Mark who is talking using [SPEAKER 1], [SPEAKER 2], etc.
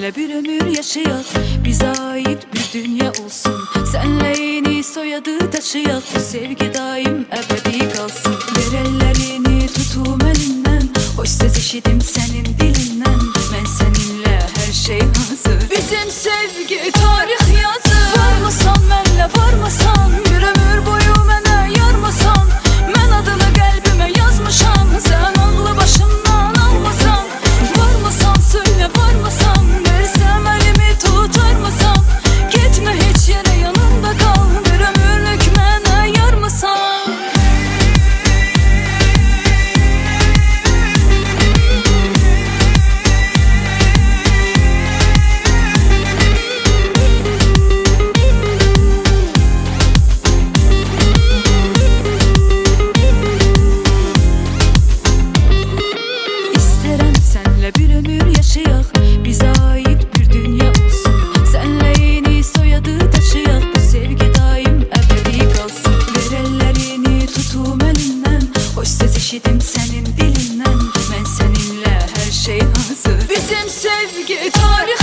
[SPEAKER 1] senle bir ömür yaşayak, bize ait bir dünya olsun. Senle yeni soyadı taşıyak, bu sevgi daim ebedi kalsın. Ver ellerini tutum elinden, hoş söz işidim senin dilinden. Ben seninle her şey hazır, bizim sevgi tarih yazır. Varmasan benle varmasan, bir ömür boyu mene yarmasan. Ben adını kalbime yazmışam, sen ağlı başımdan almasan. Varmasan söyle varmasan, versem elimi tutar mısın? Gitme hiç yere, yanımda kal, bir ömürlük mene yarmasan. İsterim senle bir ömür yaşayak, bize ait bir dünya olsun. Senle yeni soyadı taşıyak, bu sevgi daim ebedi kalsın. Ver ellerini tutum elinden, hoş söz işidim senin dilinden. Ben seninle her şey hazır, bizim sevgi tarih